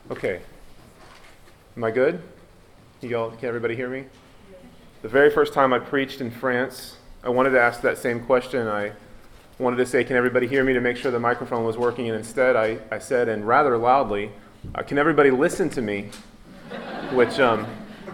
Okay. Am I good? Can everybody hear me? The very first time I preached in France, I wanted to ask that same question. I wanted to say, can everybody hear me, to make sure the microphone was working, and instead I said, and rather loudly, can everybody listen to me? Which the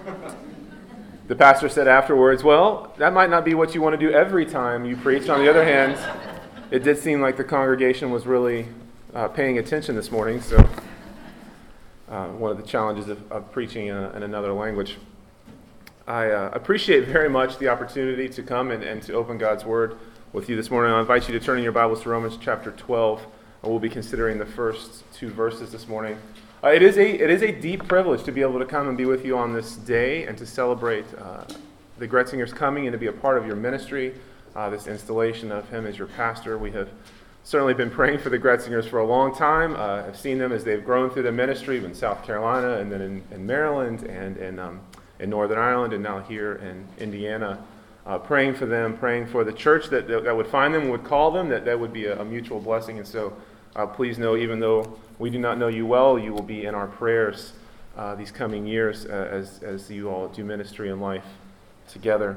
pastor said afterwards, well, that might not be what you want to do every time you preach. On the other hand, it did seem like the congregation was really paying attention this morning, so one of the challenges of preaching in another language. I appreciate very much the opportunity to come and to open God's Word with you this morning. I invite you to turn in your Bibles to Romans chapter 12, and we'll be considering the first two verses this morning. It is a deep privilege to be able to come and be with you on this day and to celebrate the Gretzingers coming and to be a part of your ministry, this installation of him as your pastor. We have certainly been praying for the Gretzingers for a long time. I've seen them as they've grown through the ministry in South Carolina and then in Maryland and in Northern Ireland and now here in Indiana. Praying for them, praying for the church that would find them, would call them, that would be a mutual blessing. And so please know, even though we do not know you well, you will be in our prayers these coming years as you all do ministry and life together.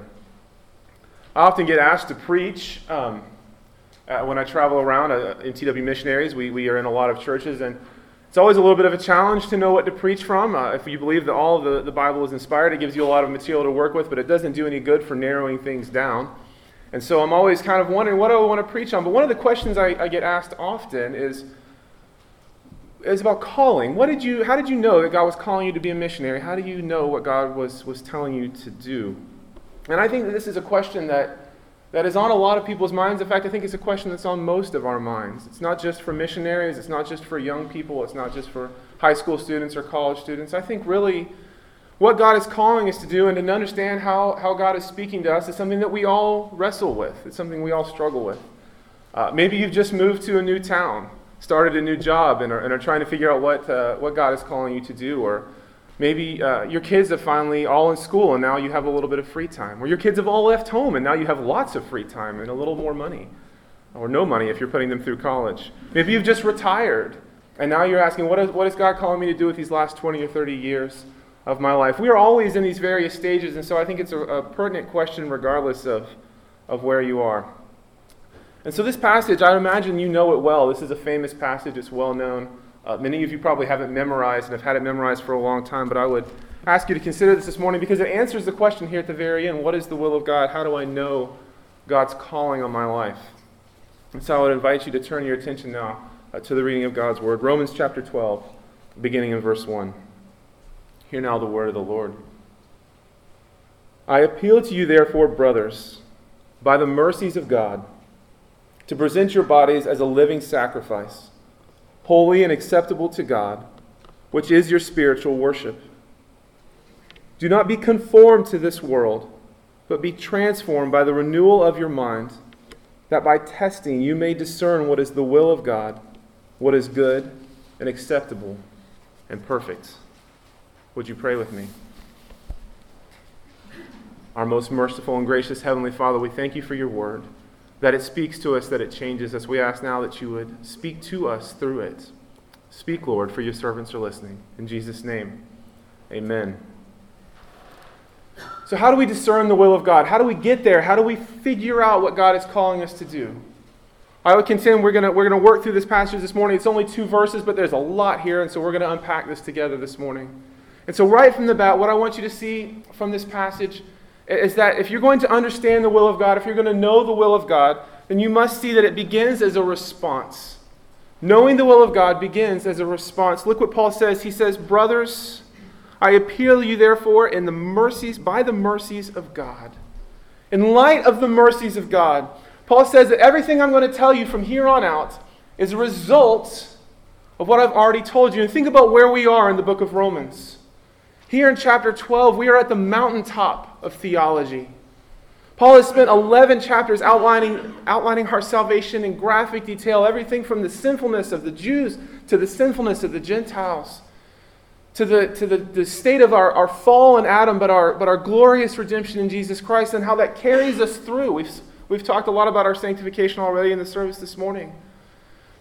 I often get asked to preach when I travel around MTW Missionaries. We are in a lot of churches, and it's always a little bit of a challenge to know what to preach from. If you believe that all of the Bible is inspired, it gives you a lot of material to work with, but it doesn't do any good for narrowing things down. And so I'm always kind of wondering, what do I want to preach on? But one of the questions I get asked often is about calling. How did you know that God was calling you to be a missionary? How do you know what God was telling you to do? And I think that this is a question that is on a lot of people's minds. In fact, I think it's a question that's on most of our minds. It's not just for missionaries. It's not just for young people. It's not just for high school students or college students. I think really what God is calling us to do and to understand how God is speaking to us is something that we all wrestle with. It's something we all struggle with. Maybe you've just moved to a new town, started a new job, and are trying to figure out what God is calling you to do. Or maybe your kids are finally all in school and now you have a little bit of free time. Or your kids have all left home and now you have lots of free time and a little more money. Or no money if you're putting them through college. Maybe you've just retired and now you're asking, what is God calling me to do with these last 20 or 30 years of my life? We are always in these various stages, and so I think it's a pertinent question regardless of where you are. And so this passage, I imagine you know it well. This is a famous passage. It's well known. Many of you probably haven't memorized and have had it memorized for a long time, but I would ask you to consider this morning because it answers the question here at the very end. What is the will of God? How do I know God's calling on my life? And so I would invite you to turn your attention now to the reading of God's Word. Romans chapter 12, beginning in verse 1. Hear now the word of the Lord. I appeal to you, therefore, brothers, by the mercies of God, to present your bodies as a living sacrifice, holy and acceptable to God, which is your spiritual worship. Do not be conformed to this world, but be transformed by the renewal of your mind, that by testing you may discern what is the will of God, what is good and acceptable and perfect. Would you pray with me? Our most merciful and gracious Heavenly Father, we thank you for your word, that it speaks to us, that it changes us. We ask now that you would speak to us through it. Speak, Lord, for your servants are listening. In Jesus' name, amen. So how do we discern the will of God? How do we get there? How do we figure out what God is calling us to do? I would contend we're going to work through this passage this morning. It's only 2 verses, but there's a lot here, and so we're going to unpack this together this morning. And so right from the bat, what I want you to see from this passage is that if you're going to understand the will of God, if you're going to know the will of God, then you must see that it begins as a response. Knowing the will of God begins as a response. Look what Paul says. He says, brothers, I appeal to you therefore by the mercies of God. In light of the mercies of God, Paul says that everything I'm going to tell you from here on out is a result of what I've already told you. And think about where we are in the book of Romans. Here in chapter 12, we are at the mountaintop of theology. Paul has spent 11 chapters outlining our salvation in graphic detail, everything from the sinfulness of the Jews to the sinfulness of the Gentiles, to the state of our fall in Adam, but our glorious redemption in Jesus Christ, and how that carries us through. We've talked a lot about our sanctification already in the service this morning.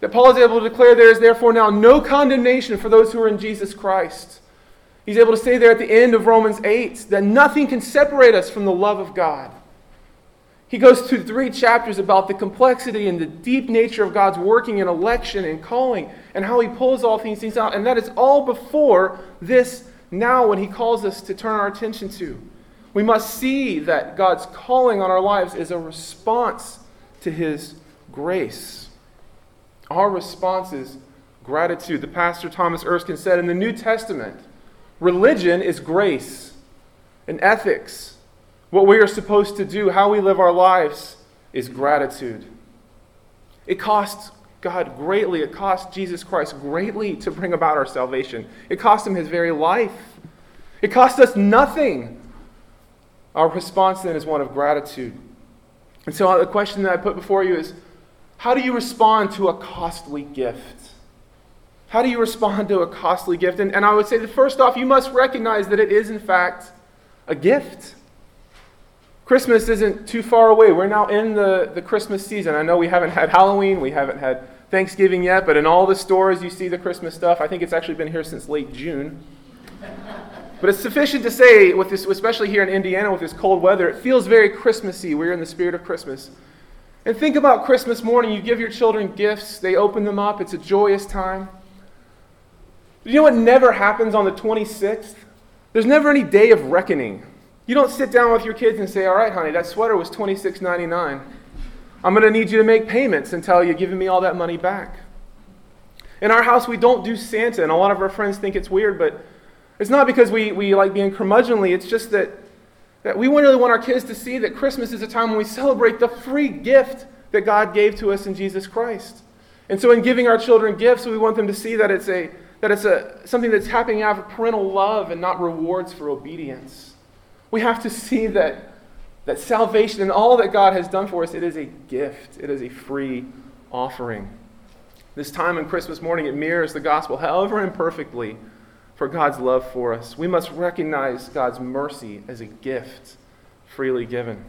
That Paul is able to declare there is therefore now no condemnation for those who are in Jesus Christ. He's able to say there at the end of Romans 8 that nothing can separate us from the love of God. He goes through 3 chapters about the complexity and the deep nature of God's working in election and calling and how he pulls all these things out. And that is all before this now when he calls us to turn our attention to. We must see that God's calling on our lives is a response to his grace. Our response is gratitude. The pastor Thomas Erskine said in the New Testament, religion is grace and ethics. What we are supposed to do, how we live our lives, is gratitude. It costs God greatly. It cost Jesus Christ greatly to bring about our salvation. It cost him his very life. It cost us nothing. Our response then is one of gratitude. And so the question that I put before you is, how do you respond to a costly gift? How do you respond to a costly gift? And I would say that first off, you must recognize that it is in fact a gift. Christmas isn't too far away. We're now in the Christmas season. I know we haven't had Halloween, we haven't had Thanksgiving yet, but in all the stores you see the Christmas stuff. I think it's actually been here since late June. But it's sufficient to say, with this, especially here in Indiana with this cold weather, it feels very Christmassy. We're in the spirit of Christmas. And think about Christmas morning. You give your children gifts. They open them up. It's a joyous time. You know what never happens on the 26th? There's never any day of reckoning. You don't sit down with your kids and say, all right, honey, that sweater was $26.99. I'm going to need you to make payments until you're giving me all that money back. In our house, we don't do Santa, and a lot of our friends think it's weird, but it's not because we like being curmudgeonly. It's just that we really want our kids to see that Christmas is a time when we celebrate the free gift that God gave to us in Jesus Christ. And so in giving our children gifts, we want them to see that it's something that's happening out of parental love and not rewards for obedience. We have to see that salvation and all that God has done for us, it is a gift. It is a free offering. This time on Christmas morning, it mirrors the gospel, however imperfectly, for God's love for us. We must recognize God's mercy as a gift freely given.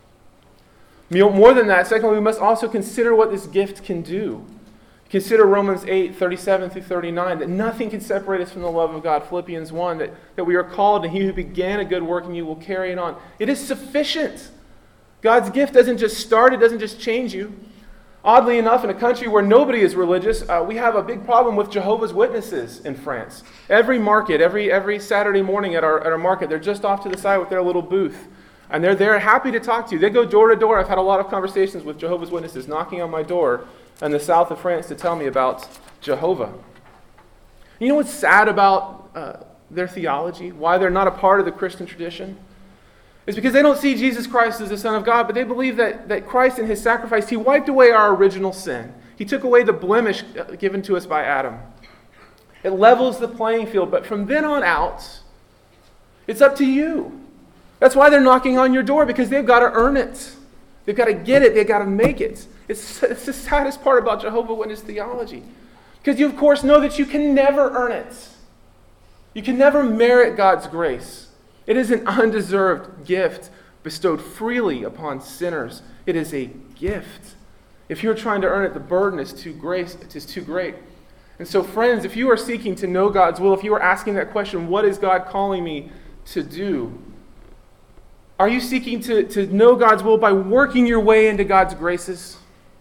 More than that, secondly, we must also consider what this gift can do. Consider Romans 8, 37 through 39, that nothing can separate us from the love of God. Philippians 1, that we are called, and he who began a good work in you will carry it on. It is sufficient. God's gift doesn't just start, it doesn't just change you. Oddly enough, in a country where nobody is religious, we have a big problem with Jehovah's Witnesses in France. Every market, every Saturday morning at our market, they're just off to the side with their little booth. And they're there happy to talk to you. They go door to door. I've had a lot of conversations with Jehovah's Witnesses knocking on my door in the south of France to tell me about Jehovah. You know what's sad about their theology? Why they're not a part of the Christian tradition? It's because they don't see Jesus Christ as the Son of God, but they believe that Christ in his sacrifice, he wiped away our original sin. He took away the blemish given to us by Adam. It levels the playing field, but from then on out, it's up to you. That's why they're knocking on your door, because they've got to earn it. They've got to get it. They've got to make it. It's the saddest part about Jehovah's Witness theology. Because you, of course, know that you can never earn it. You can never merit God's grace. It is an undeserved gift bestowed freely upon sinners. It is a gift. If you're trying to earn it, the burden is too great. And so, friends, if you are seeking to know God's will, if you are asking that question, what is God calling me to do? Are you seeking to know God's will by working your way into God's graces?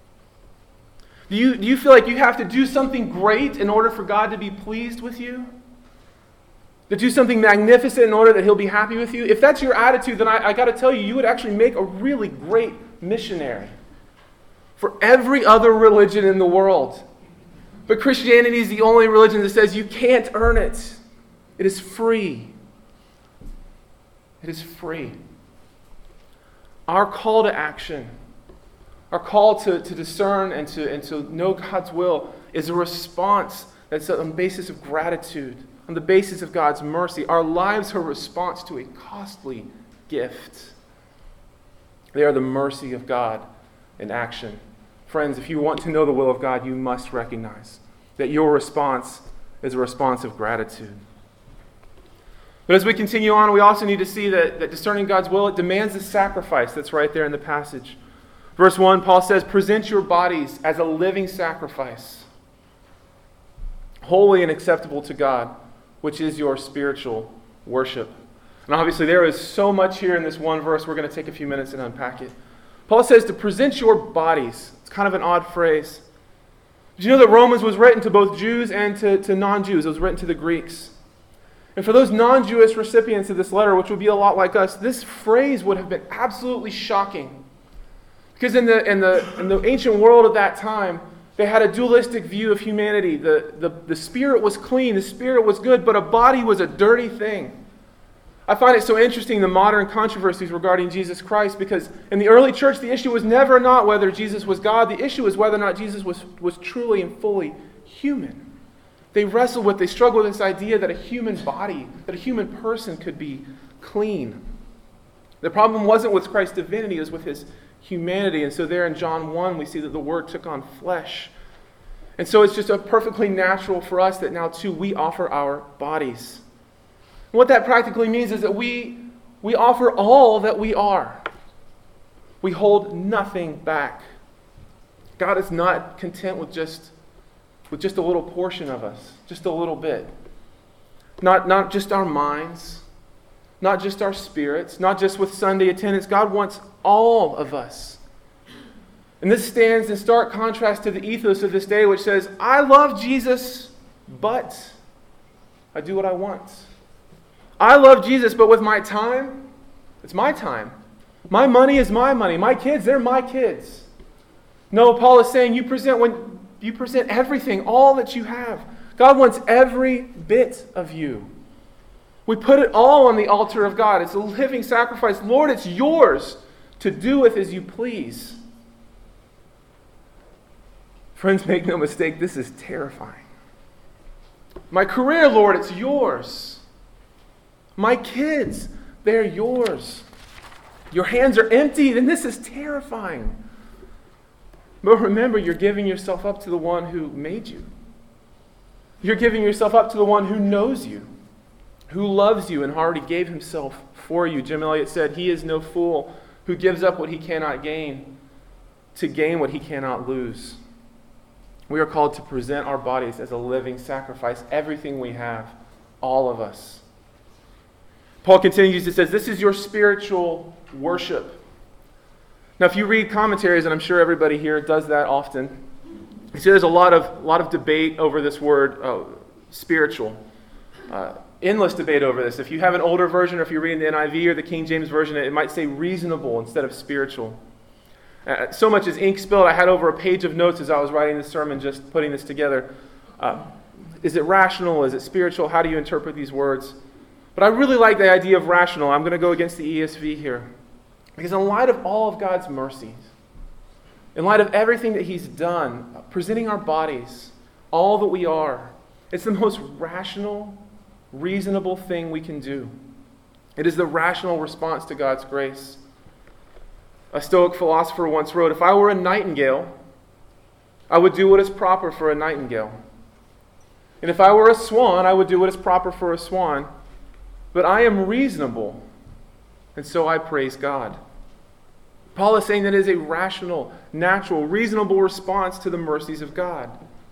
Do you feel like you have to do something great in order for God to be pleased with you? To do something magnificent in order that he'll be happy with you? If that's your attitude, then I got to tell you, you would actually make a really great missionary for every other religion in the world. But Christianity is the only religion that says you can't earn it. It is free. It is free. Our call to action, our call to discern and to know God's will is a response that's on the basis of gratitude, on the basis of God's mercy. Our lives are a response to a costly gift. They are the mercy of God in action. Friends, if you want to know the will of God, you must recognize that your response is a response of gratitude. But as we continue on, we also need to see that discerning God's will, it demands a sacrifice that's right there in the passage. Verse 1, Paul says, present your bodies as a living sacrifice. holy and acceptable to God, which is your spiritual worship. And obviously there is so much here in this one verse, we're going to take a few minutes and unpack it. Paul says to present your bodies. It's kind of an odd phrase. Did you know that Romans was written to both Jews and to non-Jews? It was written to the Greeks. And for those non-Jewish recipients of this letter, which would be a lot like us, this phrase would have been absolutely shocking. Because in the ancient world of that time, they had a dualistic view of humanity. The spirit was clean, the spirit was good, but a body was a dirty thing. I find it so interesting, the modern controversies regarding Jesus Christ, because in the early church, the issue was never not whether Jesus was God. The issue was whether or not Jesus was truly and fully human. They struggled with this idea that a human body, that a human person could be clean. The problem wasn't with Christ's divinity, it was with his humanity. And so there in John 1, we see that the Word took on flesh. And so it's just perfectly natural for us that now too we offer our bodies. And what that practically means is that we offer all that we are. We hold nothing back. God is not content with just a little portion of us, just a little bit. Not just our minds, not just our spirits, not just with Sunday attendance. God wants all of us. And this stands in stark contrast to the ethos of this day, which says, I love Jesus, but I do what I want. I love Jesus, but with my time, it's my time. My money is my money. My kids, they're my kids. No, Paul is saying you present everything, all that you have. God wants every bit of you. We put it all on the altar of God. It's a living sacrifice. Lord, it's yours to do with as you please. Friends, make no mistake, this is terrifying. My career, Lord, it's yours. My kids, they're yours. Your hands are emptied, and this is terrifying. But remember, you're giving yourself up to the one who made you. You're giving yourself up to the one who knows you, who loves you, and already gave himself for you. Jim Elliot said, he is no fool who gives up what he cannot gain to gain what he cannot lose. We are called to present our bodies as a living sacrifice, everything we have, all of us. Paul continues, he says, this is your spiritual worship. Now, if you read commentaries, and I'm sure everybody here does that often, you see there's a lot of debate over this word, spiritual. Endless debate over this. If you have an older version, or if you're reading the NIV or the King James Version, it might say reasonable instead of spiritual. So much is ink spilled. I had over a page of notes as I was writing this sermon, just putting this together. Is it rational? Is it spiritual? How do you interpret these words? But I really like the idea of rational. I'm going to go against the ESV here. Because in light of all of God's mercies, in light of everything that he's done, presenting our bodies, all that we are, it's the most rational, reasonable thing we can do. It is the rational response to God's grace. A Stoic philosopher once wrote, if I were a nightingale, I would do what is proper for a nightingale. And if I were a swan, I would do what is proper for a swan. But I am reasonable, and so I praise God. Paul is saying that it is a rational, natural, reasonable response to the mercies of God.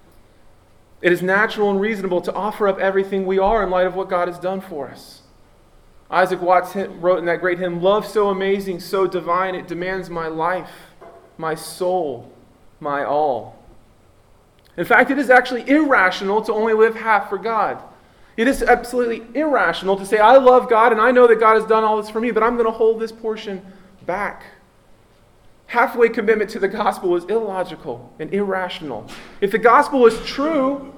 It is natural and reasonable to offer up everything we are in light of what God has done for us. Isaac Watts wrote in that great hymn, love so amazing, so divine, it demands my life, my soul, my all. In fact, it is actually irrational to only live half for God. It is absolutely irrational to say, I love God and I know that God has done all this for me, but I'm going to hold this portion back. Halfway commitment to the gospel is illogical and irrational. If the gospel is true,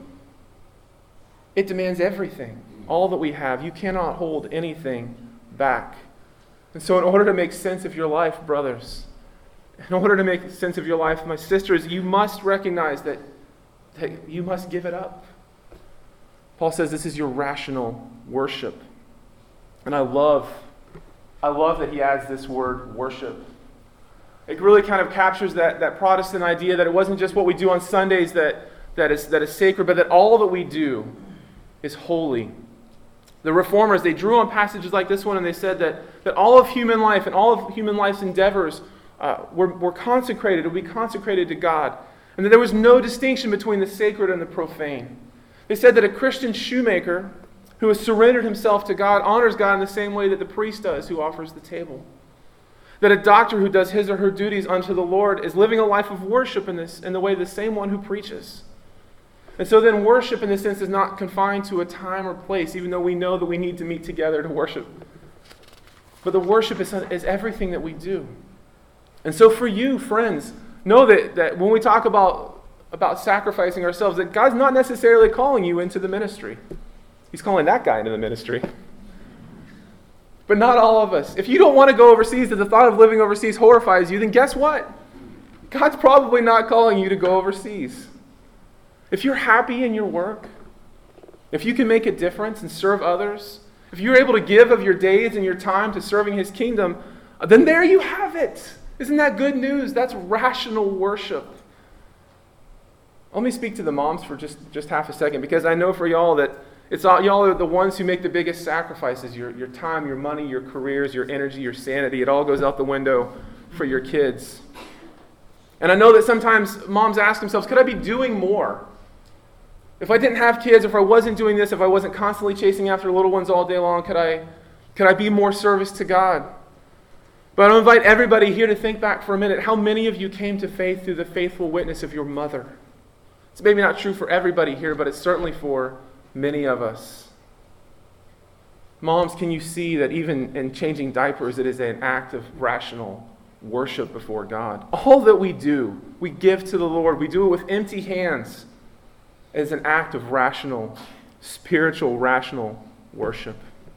it demands everything, all that we have. You cannot hold anything back. And so in order to make sense of your life, brothers, in order to make sense of your life, my sisters, you must recognize that you must give it up. Paul says this is your rational worship. And I love that he adds this word, worship. It really kind of captures that Protestant idea that it wasn't just what we do on Sundays that is sacred, but that all that we do is holy. The Reformers, they drew on passages like this one, and they said that all of human life and all of human life's endeavors were consecrated, would be consecrated to God. And that there was no distinction between the sacred and the profane. They said that a Christian shoemaker who has surrendered himself to God honors God in the same way that the priest does who offers the table. That a doctor who does his or her duties unto the Lord is living a life of worship in the way the same one who preaches. And so then worship in this sense is not confined to a time or place, even though we know that we need to meet together to worship. But the worship is everything that we do. And so for you, friends, know that when we talk about sacrificing ourselves, that God's not necessarily calling you into the ministry. He's calling that guy into the ministry. But not all of us. If you don't want to go overseas, if the thought of living overseas horrifies you, then guess what? God's probably not calling you to go overseas. If you're happy in your work, if you can make a difference and serve others, if you're able to give of your days and your time to serving His kingdom, then there you have it. Isn't that good news? That's rational worship. Let me speak to the moms for just half a second, because I know for y'all that y'all are the ones who make the biggest sacrifices. Your time, your money, your careers, your energy, your sanity. It all goes out the window for your kids. And I know that sometimes moms ask themselves, could I be doing more? If I didn't have kids, if I wasn't doing this, if I wasn't constantly chasing after little ones all day long, could I be more service to God? But I'll invite everybody here to think back for a minute. How many of you came to faith through the faithful witness of your mother? It's maybe not true for everybody here, but it's certainly for many of us. Moms, can you see that even in changing diapers, it is an act of rational worship before God? All that we do, we give to the Lord. We do it with empty hands. It is an act of rational, spiritual, rational worship.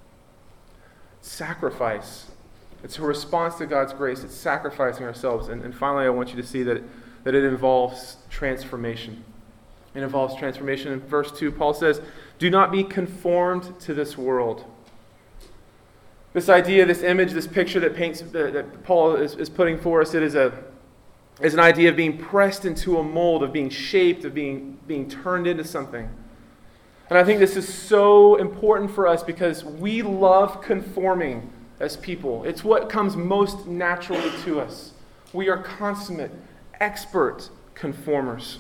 Sacrifice. It's a response to God's grace. It's sacrificing ourselves. And finally, I want you to see that it involves transformation. It involves transformation. In verse 2, Paul says, do not be conformed to this world. This idea, this image, this picture that Paul is putting for us, it is an idea of being pressed into a mold, of being shaped, of being turned into something. And I think this is so important for us because we love conforming as people. It's what comes most naturally to us. We are consummate, expert conformers.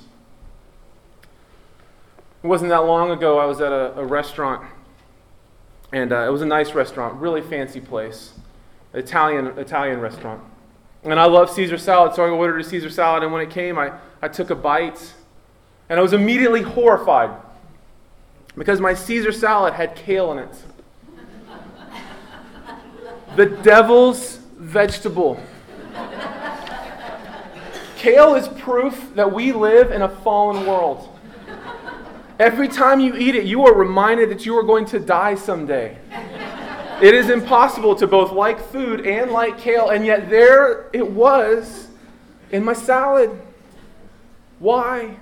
It wasn't that long ago, I was at a restaurant, and it was a nice restaurant, really fancy place, Italian restaurant. And I love Caesar salad, so I ordered a Caesar salad, and when it came, I took a bite, and I was immediately horrified because my Caesar salad had kale in it. The devil's vegetable. Kale is proof that we live in a fallen world. Every time you eat it, you are reminded that you are going to die someday. It is impossible to both like food and like kale, and yet there it was in my salad. Why?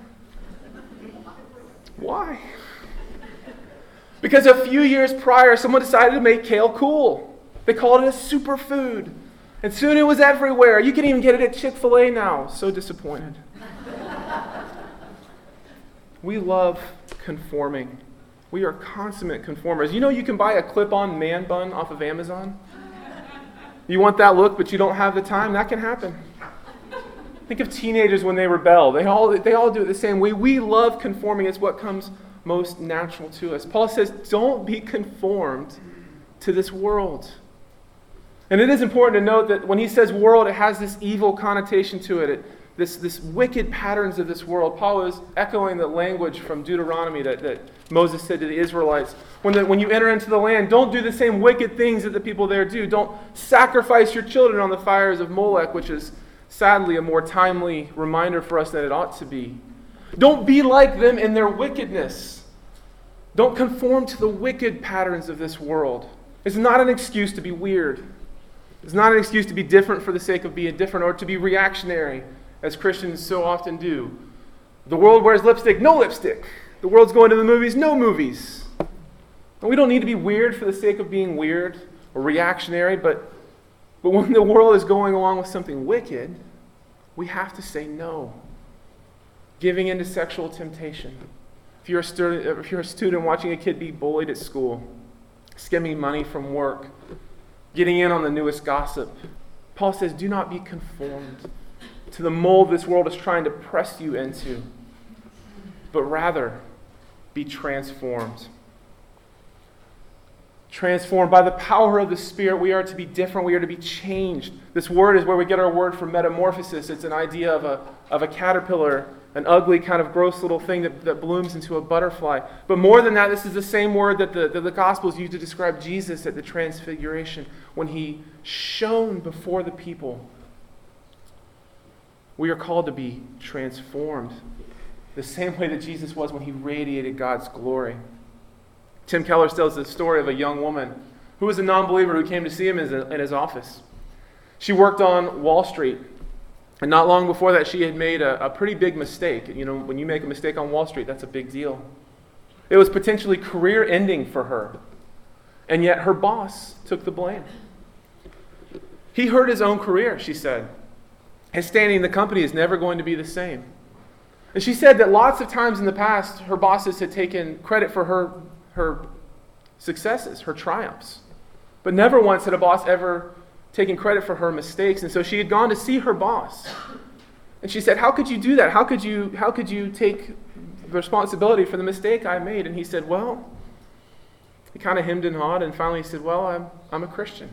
Why? Because a few years prior, someone decided to make kale cool. They called it a superfood. And soon it was everywhere. You can even get it at Chick-fil-A now. So disappointed. We love conforming. We are consummate conformers. You know you can buy a clip-on man bun off of Amazon? You want that look, but you don't have the time? That can happen. Think of teenagers when they rebel. They all do it the same way. We love conforming. It's what comes most natural to us. Paul says, don't be conformed to this world. And it is important to note that when he says world, it has this evil connotation to it. This wicked patterns of this world. Paul is echoing the language from Deuteronomy that Moses said to the Israelites. When you enter into the land, don't do the same wicked things that the people there do. Don't sacrifice your children on the fires of Molech, which is sadly a more timely reminder for us than it ought to be. Don't be like them in their wickedness. Don't conform to the wicked patterns of this world. It's not an excuse to be weird. It's not an excuse to be different for the sake of being different or to be reactionary, as Christians so often do. The world wears lipstick, no lipstick. The world's going to the movies, no movies. And we don't need to be weird for the sake of being weird or reactionary, but when the world is going along with something wicked, we have to say no. Giving into sexual temptation. If you're a student watching a kid be bullied at school, skimming money from work, getting in on the newest gossip, Paul says, do not be conformed to the mold this world is trying to press you into, but rather be transformed. Transformed by the power of the Spirit, we are to be different. We are to be changed. This word is where we get our word for metamorphosis. It's an idea of a caterpillar, an ugly kind of gross little thing that blooms into a butterfly. But more than that, this is the same word that the Gospels use to describe Jesus at the Transfiguration when he shone before the people. We are called to be transformed the same way that Jesus was when he radiated God's glory. Tim Keller tells the story of a young woman who was a non-believer who came to see him in his office. She worked on Wall Street, and not long before that she had made a pretty big mistake. You know, when you make a mistake on Wall Street, that's a big deal. It was potentially career-ending for her, and yet her boss took the blame. He hurt his own career, she said. His standing in the company is never going to be the same. And she said that lots of times in the past, her bosses had taken credit for her successes, her triumphs. But never once had a boss ever taken credit for her mistakes. And so she had gone to see her boss. And she said, "How could you do that? How could you take responsibility for the mistake I made?" And he said, "Well," he kind of hemmed and hawed, and finally he said, "Well, I'm a Christian.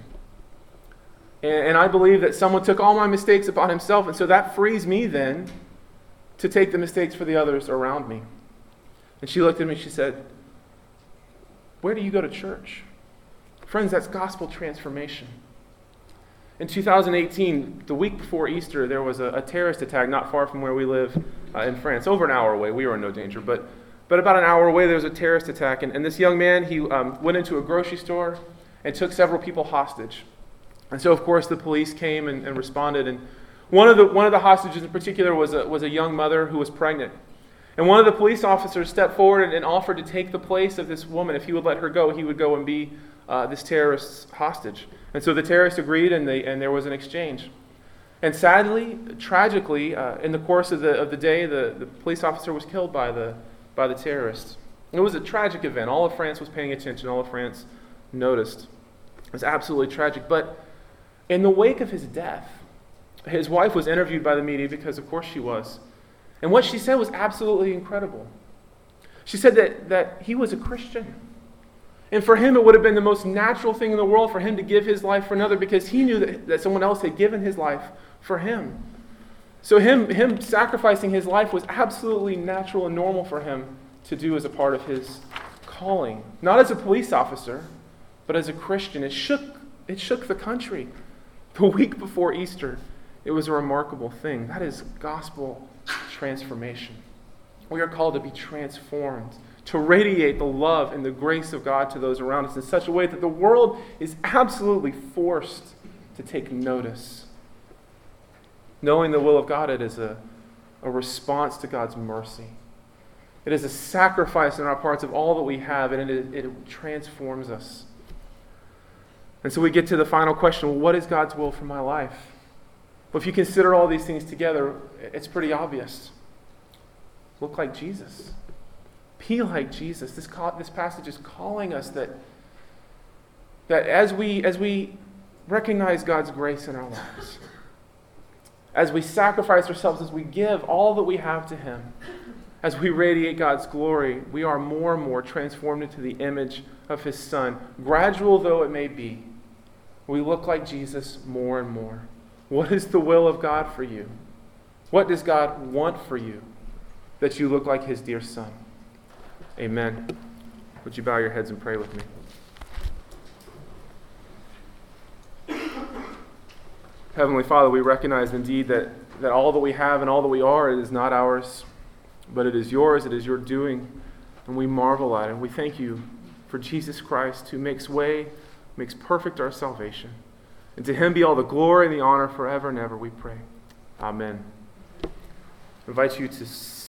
And I believe that someone took all my mistakes upon himself, and so that frees me then to take the mistakes for the others around me." And she looked at me and she said, "Where do you go to church?" Friends, that's gospel transformation. In 2018, the week before Easter, there was a terrorist attack not far from where we live in France, over an hour away. We were in no danger, but about an hour away, there was a terrorist attack. And this young man, he went into a grocery store and took several people hostage. And so, of course, the police came and responded. And one of the hostages in particular was a young mother who was pregnant. And one of the police officers stepped forward and offered to take the place of this woman. If he would let her go, he would go and be this terrorist's hostage. And so the terrorist agreed, and there was an exchange. And sadly, tragically, in the course of the day, the police officer was killed by the terrorist. It was a tragic event. All of France was paying attention. All of France noticed. It was absolutely tragic. But in the wake of his death, his wife was interviewed by the media, because of course she was. And what she said was absolutely incredible. She said that he was a Christian. And for him, it would have been the most natural thing in the world for him to give his life for another, because he knew that someone else had given his life for him. So him sacrificing his life was absolutely natural and normal for him to do as a part of his calling. Not as a police officer, but as a Christian. It shook the country. The week before Easter, it was a remarkable thing. That is gospel transformation. We are called to be transformed, to radiate the love and the grace of God to those around us in such a way that the world is absolutely forced to take notice. Knowing the will of God, it is a response to God's mercy. It is a sacrifice in our parts of all that we have, and it transforms us. And so we get to the final question, well, what is God's will for my life? Well, if you consider all these things together, it's pretty obvious. Look like Jesus. Be like Jesus. This passage is calling us that as we recognize God's grace in our lives, as we sacrifice ourselves, as we give all that we have to Him, as we radiate God's glory, we are more and more transformed into the image of His Son. Gradual though it may be, we look like Jesus more and more. What is the will of God for you? What does God want for you? That you look like His dear Son. Amen. Would you bow your heads and pray with me? Heavenly Father, we recognize indeed that all that we have and all that we are, it is not ours, but it is yours, it is your doing, and we marvel at it. And we thank you for Jesus Christ, who makes way, makes perfect our salvation. And to Him be all the glory and the honor forever and ever, we pray. Amen. I invite you to